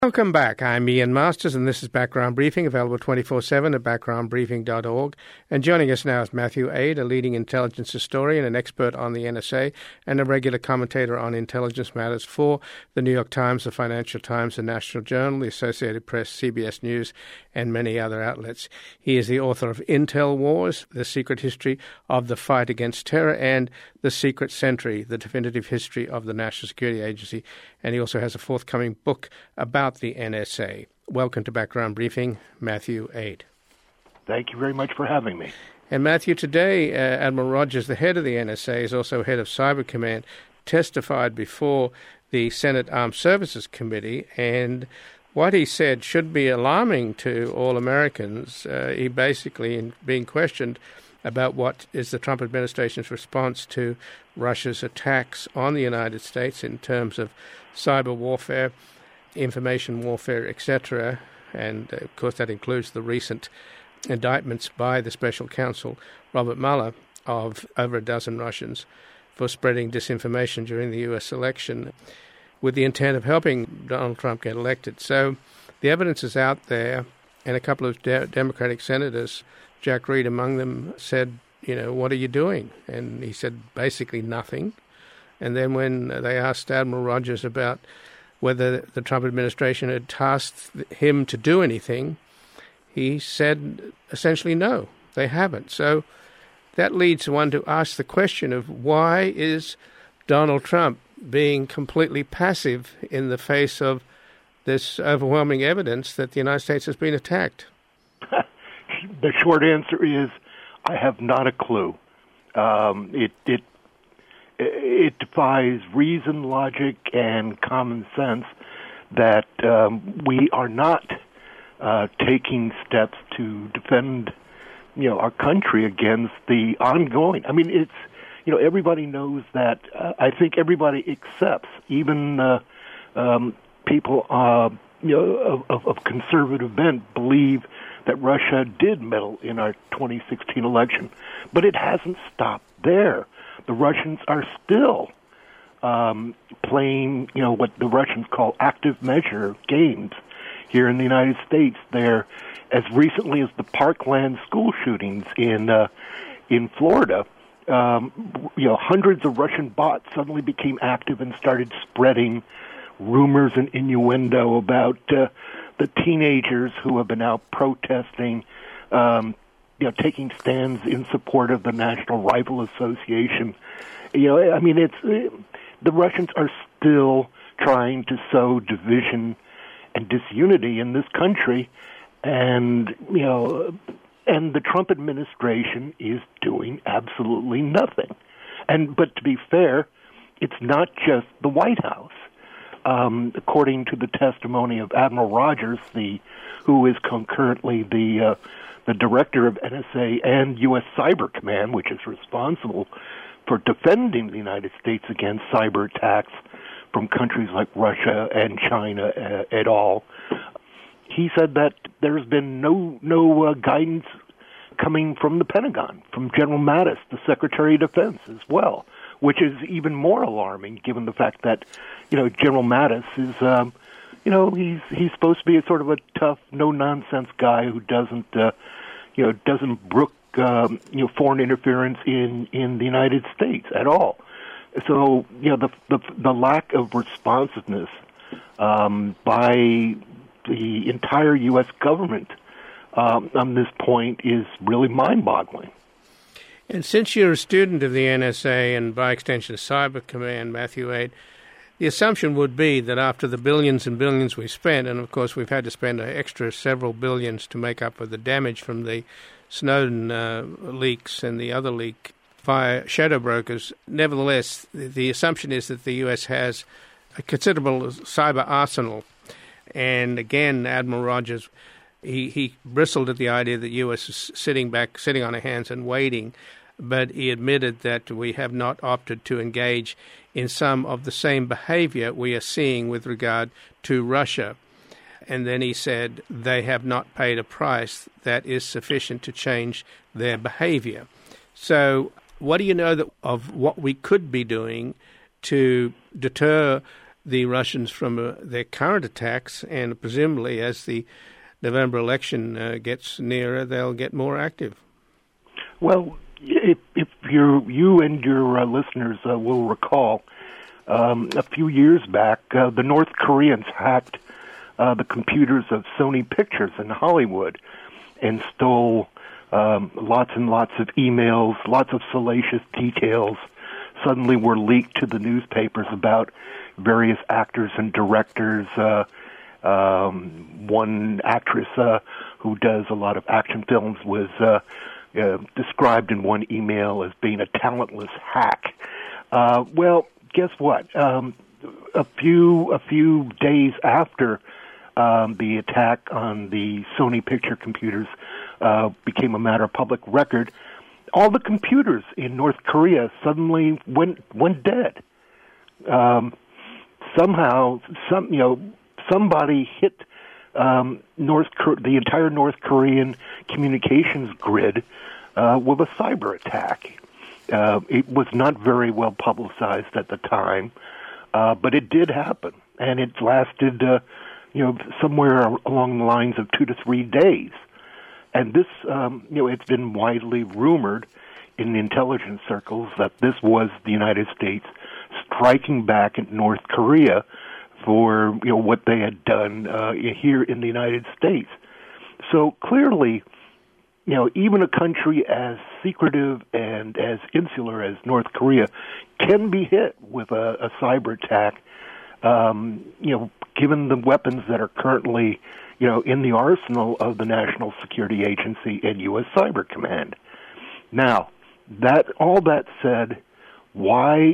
Welcome back. I'm Ian Masters, and this is Background Briefing, available 24/7 at backgroundbriefing.org. And joining us now is Matthew Aid, a leading intelligence historian, an expert on the NSA, and a regular commentator on intelligence matters for the New York Times, the Financial Times, the National Journal, the Associated Press, CBS News, and many other outlets. He is the author of Intel Wars, The Secret History of the Fight Against Terror, and The Secret Century, The Definitive History of the National Security Agency. And he also has a forthcoming book about the NSA. Welcome to Background Briefing, Matthew Aid. Thank you very much for having me. And Matthew, today Admiral Rogers, the head of the NSA, is also head of Cyber Command, testified before the Senate Armed Services Committee, and what he said should be alarming to all Americans. He basically, in being questioned about what is the Trump administration's response to Russia's attacks on the United States in terms of cyber warfare, information warfare, etc., and of course that includes the recent indictments by the special counsel Robert Mueller of over a dozen Russians for spreading disinformation during the U.S. election with the intent of helping Donald Trump get elected. So the evidence is out there, and a couple of Democratic senators, Jack Reed among them, said, what are you doing? And he said basically nothing. And then when they asked Admiral Rogers about whether the Trump administration had tasked him to do anything, he said essentially no, they haven't. So that leads one to ask the question of why is Donald Trump being completely passive in the face of this overwhelming evidence that the United States has been attacked? The short answer is I have not a clue. It defies reason, logic, and common sense that we are not taking steps to defend, our country against the ongoing. I mean, everybody knows that. I think everybody accepts, even people, of conservative bent, believe that Russia did meddle in our 2016 election, but it hasn't stopped there. The Russians are still playing, what the Russians call active measure games here in the United States. They're, as recently as the Parkland school shootings in Florida, hundreds of Russian bots suddenly became active and started spreading rumors and innuendo about the teenagers who have been out protesting, taking stands in support of the National Rifle Association. The Russians are still trying to sow division and disunity in this country, and the Trump administration is doing absolutely nothing. But to be fair, it's not just the White House. According to the testimony of Admiral Rogers, who is concurrently the director of NSA and U.S. Cyber Command, which is responsible for defending the United States against cyber attacks from countries like Russia and China et al. He said that there's been no guidance coming from the Pentagon, from General Mattis, the Secretary of Defense, as well, which is even more alarming given the fact that, General Mattis is, he's supposed to be a sort of a tough, no-nonsense guy who doesn't brook, foreign interference in the United States at all. So, the lack of responsiveness by the entire U.S. government on this point is really mind-boggling. And since you're a student of the NSA and by extension Cyber Command, Matthew Aid, the assumption would be that after the billions and billions we spent, and of course we've had to spend an extra several billions to make up for the damage from the Snowden leaks and the other leak via shadow brokers, nevertheless, the assumption is that the U.S. has a considerable cyber arsenal. And again, Admiral Rogers, he bristled at the idea that the U.S. is sitting on our hands and waiting, but he admitted that we have not opted to engage in some of the same behavior we are seeing with regard to Russia. And then he said they have not paid a price that is sufficient to change their behavior. So what do you know of what we could be doing to deter the Russians from their current attacks, and presumably as the November election gets nearer, they'll get more active. Well, if you and your listeners will recall, a few years back, the North Koreans hacked the computers of Sony Pictures in Hollywood and stole lots and lots of emails, lots of salacious details. Suddenly were leaked to the newspapers about various actors and directors. One actress who does a lot of action films was described in one email as being a talentless hack. Well, guess what? A few days after the attack on the Sony picture computers became a matter of public record, all the computers in North Korea suddenly went dead. Somehow, somebody hit the entire North Korean communications grid with a cyber attack. It was not very well publicized at the time, but it did happen, and it lasted, somewhere along the lines of 2 to 3 days. And this, it's been widely rumored in intelligence circles that this was the United States striking back at North Korea for what they had done here in the United States. So clearly, even a country as secretive and as insular as North Korea can be hit with a cyber attack. Given the weapons that are currently, in the arsenal of the National Security Agency and U.S. Cyber Command. Now, all that said, why,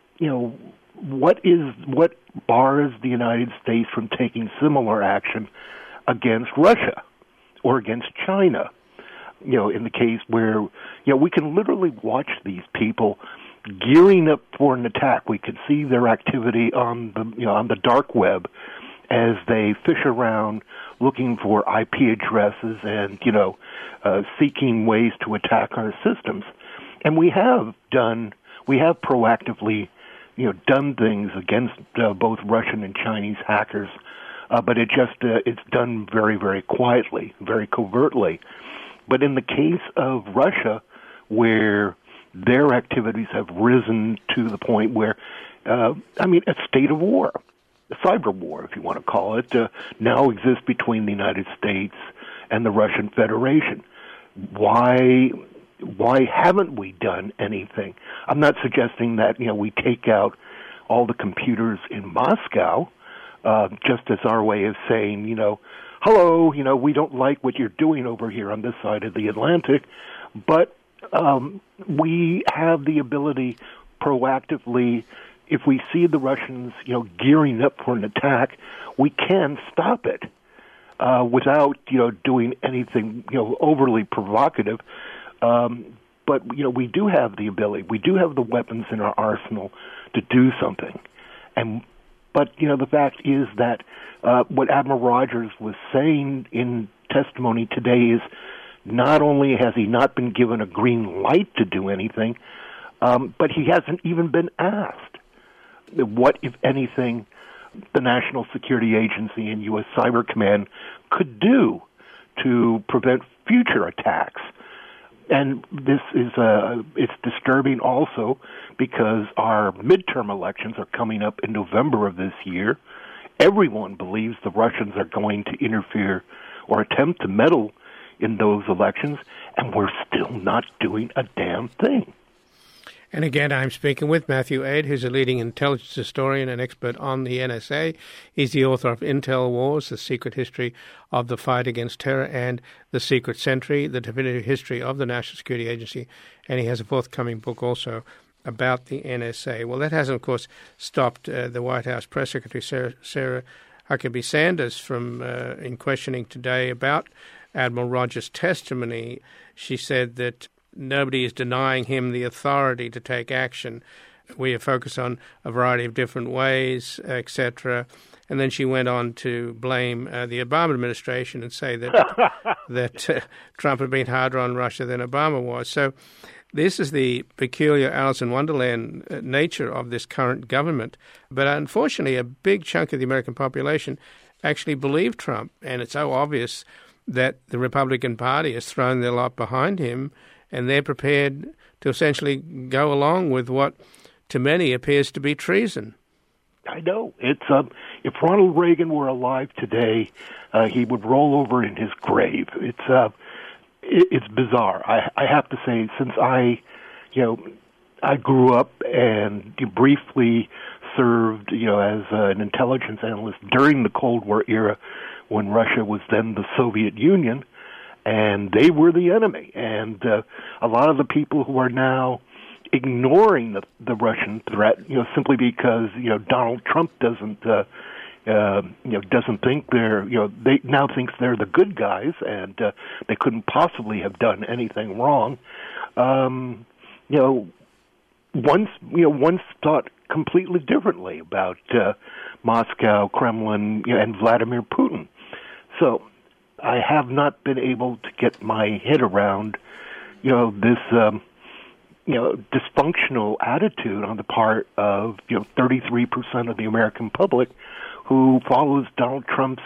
what bars the United States from taking similar action against Russia or against China? In the case where, we can literally watch these people gearing up for an attack. We could see their activity on the dark web as they fish around looking for IP addresses and, seeking ways to attack our systems. And we have proactively, done things against both Russian and Chinese hackers, but it's done very, very quietly, very covertly. But in the case of Russia, where their activities have risen to the point where, a state of war, a cyber war, if you want to call it, now exists between the United States and the Russian Federation. Why haven't we done anything? I'm not suggesting that, we take out all the computers in Moscow, just as our way of saying, hello, we don't like what you're doing over here on this side of the Atlantic, but we have the ability proactively, if we see the Russians, gearing up for an attack, we can stop it without, doing anything, overly provocative. But, we do have the ability. We do have the weapons in our arsenal to do something. But the fact is that what Admiral Rogers was saying in testimony today is not only has he not been given a green light to do anything, but he hasn't even been asked what, if anything, the National Security Agency and U.S. Cyber Command could do to prevent future attacks. And this is it's disturbing also because our midterm elections are coming up in November of this year. Everyone believes the Russians are going to interfere or attempt to meddle in those elections, and we're still not doing a damn thing. And again, I'm speaking with Matthew Aid, who's a leading intelligence historian and expert on the NSA. He's the author of Intel Wars, The Secret History of the Fight Against Terror, and The Secret Century, The Definitive History of the National Security Agency. And he has a forthcoming book also about the NSA. Well, that hasn't, of course, stopped the White House Press Secretary Sarah Huckabee Sanders from in questioning today about Admiral Rogers' testimony. She said that nobody is denying him the authority to take action. We are focused on a variety of different ways, etc. And then she went on to blame the Obama administration and say that that Trump had been harder on Russia than Obama was. So This is the peculiar Alice in Wonderland nature of this current government. But unfortunately, a big chunk of the American population actually believe Trump, and it's so obvious that the Republican Party has thrown their lot behind him, and they're prepared to essentially go along with what to many appears to be treason. I know. It's if Ronald Reagan were alive today, he would roll over in his grave. It's bizarre. I have to say, since I grew up and briefly served, as an intelligence analyst during the Cold War era, when Russia was then the Soviet Union, and they were the enemy. And a lot of the people who are now ignoring the Russian threat, simply because Donald Trump doesn't think they now thinks they're the good guys, and they couldn't possibly have done anything wrong. Once thought completely differently about Moscow, Kremlin, and Vladimir Putin. So I have not been able to get my head around, this, dysfunctional attitude on the part of, 33% of the American public who follows Donald Trump's,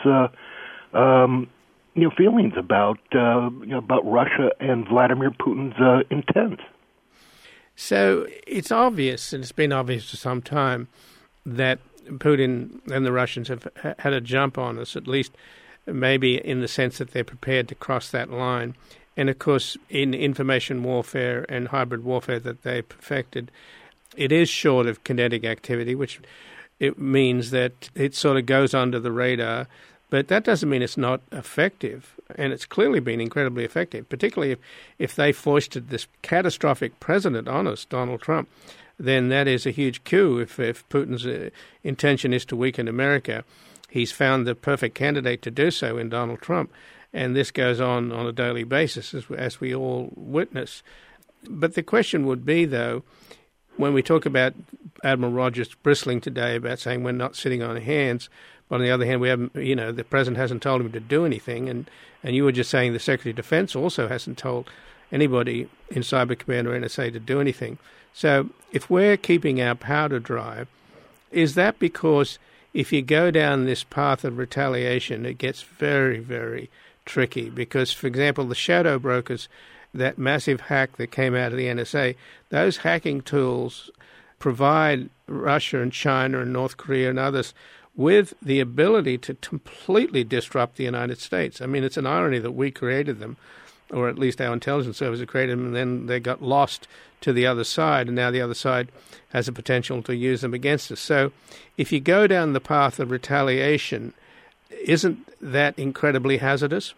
feelings about Russia and Vladimir Putin's intent. So it's obvious, and it's been obvious for some time, that Putin and the Russians have had a jump on us, at least maybe in the sense that they're prepared to cross that line. And, of course, in information warfare and hybrid warfare that they perfected, it is short of kinetic activity, which it means that it sort of goes under the radar. But that doesn't mean it's not effective. And it's clearly been incredibly effective, particularly if they foisted this catastrophic president on us, Donald Trump. Then that is a huge coup. If Putin's intention is to weaken America, he's found the perfect candidate to do so in Donald Trump. And this goes on a daily basis, as we all witness. But the question would be, though, when we talk about Admiral Rogers bristling today about saying we're not sitting on our hands, but on the other hand, we haven't, the president hasn't told him to do anything. And you were just saying the Secretary of Defense also hasn't told anybody in Cyber Command or NSA to do anything. So if we're keeping our powder dry, is that because if you go down this path of retaliation, it gets very, very tricky? Because, for example, the shadow brokers, that massive hack that came out of the NSA, those hacking tools provide Russia and China and North Korea and others with the ability to completely disrupt the United States. I mean, it's an irony that we created them, or at least our intelligence services created them, and then they got lost to the other side, and now the other side has the potential to use them against us. So if you go down the path of retaliation, isn't that incredibly hazardous?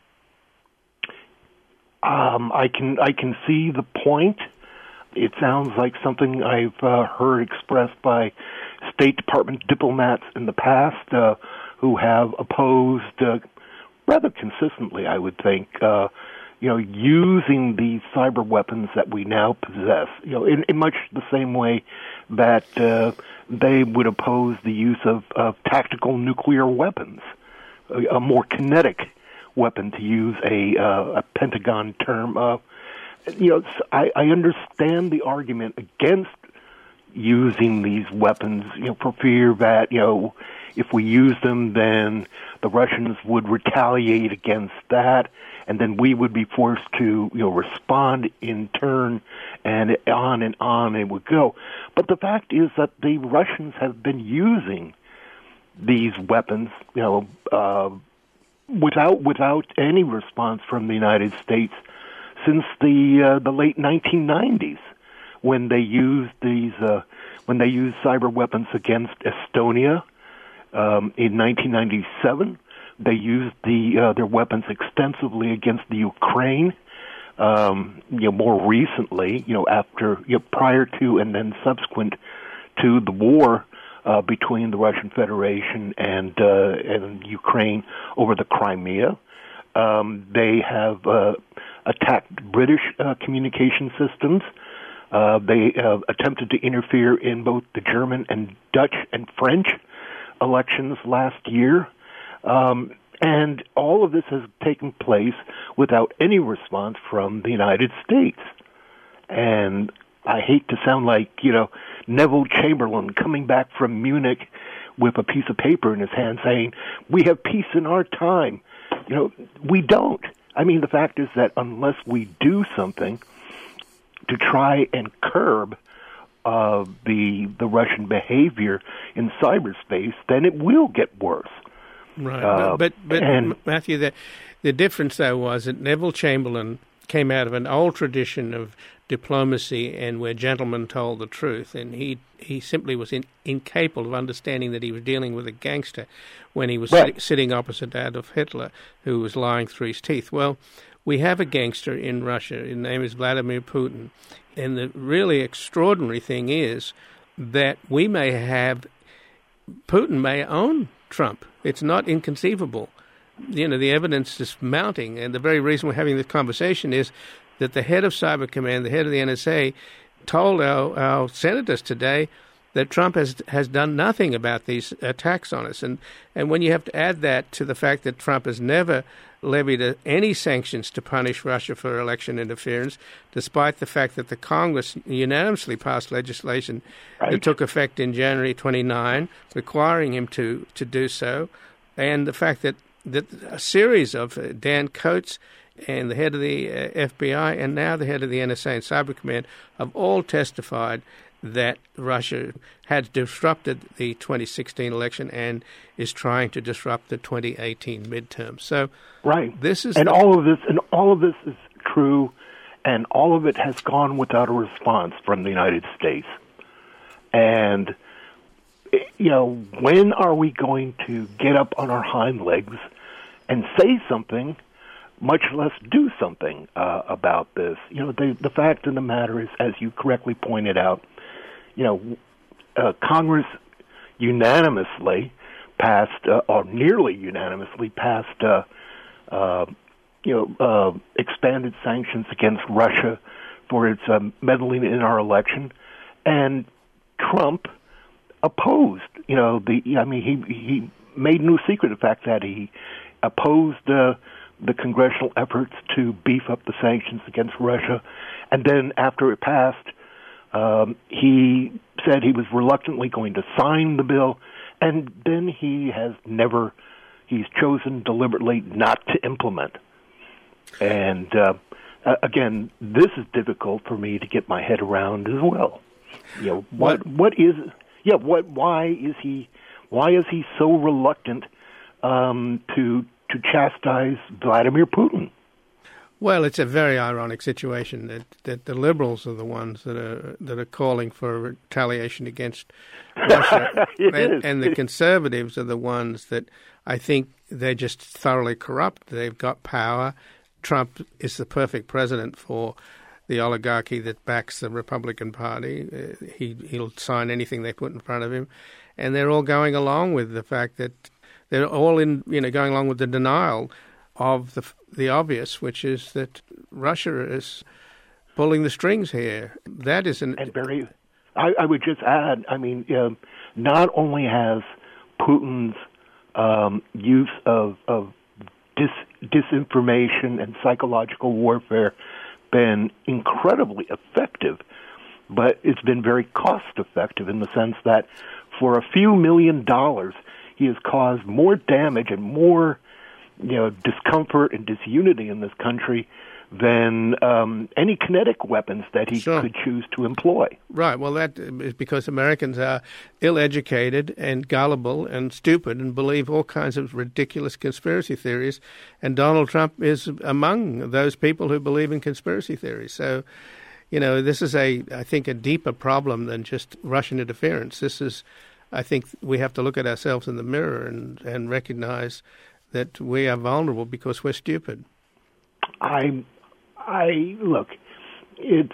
I can see the point. It sounds like something I've heard expressed by State Department diplomats in the past who have opposed rather consistently, I would think, using these cyber weapons that we now possess, in much the same way that they would oppose the use of tactical nuclear weapons, a more kinetic weapon, to use a Pentagon term. I understand the argument against using these weapons, for fear that, if we use them, then the Russians would retaliate against that, and then we would be forced to, respond in turn, and on it would go. But the fact is that the Russians have been using these weapons, without any response from the United States since the late 1990s, when they used cyber weapons against Estonia in 1997. They used their weapons extensively against the Ukraine. More recently, prior to and then subsequent to the war between the Russian Federation and Ukraine over the Crimea. They have attacked British communication systems. They attempted to interfere in both the German and Dutch and French elections last year. And all of this has taken place without any response from the United States. And I hate to sound like, Neville Chamberlain coming back from Munich with a piece of paper in his hand saying, we have peace in our time. We don't. I mean, the fact is that unless we do something to try and curb the Russian behavior in cyberspace, then it will get worse. Right. But Matthew, the difference, though, was that Neville Chamberlain came out of an old tradition of diplomacy and where gentlemen told the truth, and he simply was incapable of understanding that he was dealing with a gangster when he was sitting opposite Adolf Hitler, who was lying through his teeth. Well, we have a gangster in Russia. His name is Vladimir Putin, and the really extraordinary thing is that Putin may own Trump. It's not inconceivable. The evidence is mounting, and the very reason we're having this conversation is that the head of Cyber Command, the head of the NSA, told our senators today that Trump has done nothing about these attacks on us. And when you have to add that to the fact that Trump has never levied any sanctions to punish Russia for election interference, despite the fact that the Congress unanimously passed legislation that took effect in January 29, requiring him to do so, and the fact that a series of Dan Coates and the head of the FBI and now the head of the NSA and Cyber Command have all testified that Russia had disrupted the 2016 election and is trying to disrupt the 2018 midterm. So, this is all of this is true, and all of it has gone without a response from the United States. And when are we going to get up on our hind legs and say something, much less do something about this? The fact of the matter is, as you correctly pointed out, Congress unanimously passed, or nearly unanimously passed, expanded sanctions against Russia for its meddling in our election, and Trump opposed. He made no secret of the fact that he opposed the congressional efforts to beef up the sanctions against Russia, and then after it passed, he said he was reluctantly going to sign the bill, and then he's chosen deliberately not to implement. And again, this is difficult for me to get my head around as well. Why is he so reluctant to chastise Vladimir Putin? Well, it's a very ironic situation that the liberals are the ones that are calling for retaliation against Russia, and the conservatives are the ones that I think they're just thoroughly corrupt. They've got power. Trump is the perfect president for the oligarchy that backs the Republican Party. He'll sign anything they put in front of him, and they're all going along with the fact that they're all going along with the denial of the obvious, which is that Russia is pulling the strings here. That is and Barry, I would just add, not only has Putin's use of disinformation and psychological warfare been incredibly effective, but it's been very cost-effective in the sense that for a few $1 million, he has caused more damage and more discomfort and disunity in this country than any kinetic weapons that he could choose to employ. Right. Well, that is because Americans are ill-educated and gullible and stupid and believe all kinds of ridiculous conspiracy theories, and Donald Trump is among those people who believe in conspiracy theories. So, this is I think, a deeper problem than just Russian interference. I think we have to look at ourselves in the mirror and recognize that we are vulnerable because we're stupid. Look, it's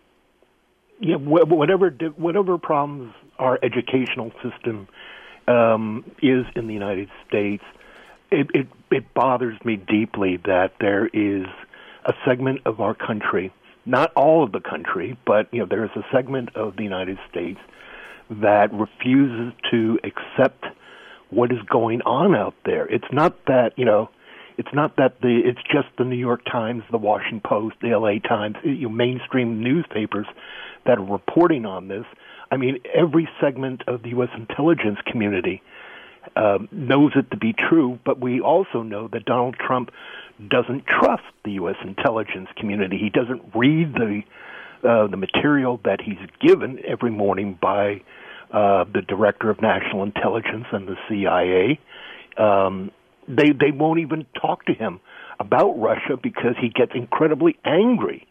whatever problems our educational system is in the United States. It bothers me deeply that there is a segment of our country, not all of the country, but there is a segment of the United States that refuses to accept what is going on out there. It's not that it's not that it's just the New York Times, the Washington Post, the LA Times, mainstream newspapers that are reporting on this. I mean, every segment of the U.S. intelligence community knows it to be true, but we also know that Donald Trump doesn't trust the U.S. intelligence community. He doesn't read the material that he's given every morning by the Director of National Intelligence and the CIA. They won't even talk to him about Russia because he gets incredibly angry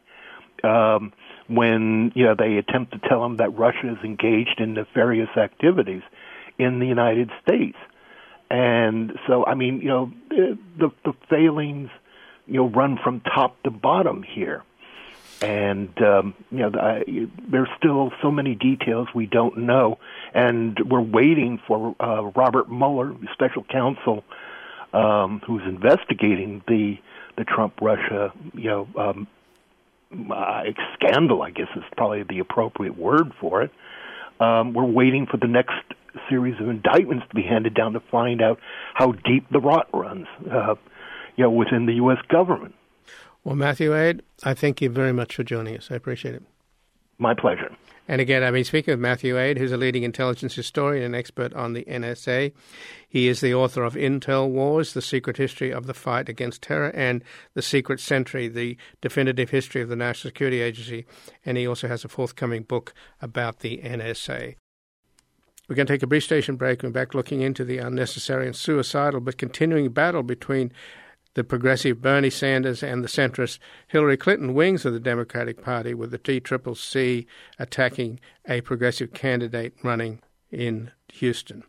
when they attempt to tell him that Russia is engaged in nefarious activities in the United States. And so, I mean, the failings, run from top to bottom here. And, there's still so many details we don't know. And we're waiting for Robert Mueller, special counsel, who's investigating the Trump-Russia, scandal, I guess is probably the appropriate word for it. We're waiting for the next series of indictments to be handed down to find out how deep the rot runs, within the U.S. government. Well, Matthew Aid, I thank you very much for joining us. I appreciate it. My pleasure. And again, I've been speaking with Matthew Aid, who's a leading intelligence historian and expert on the NSA. He is the author of Intel Wars, The Secret History of the Fight Against Terror, and The Secret Century, The Definitive History of the National Security Agency. And he also has a forthcoming book about the NSA. We're going to take a brief station break. We're back looking into the unnecessary and suicidal but continuing battle between the progressive Bernie Sanders and the centrist Hillary Clinton wings of the Democratic Party, with the DCCC attacking a progressive candidate running in Houston.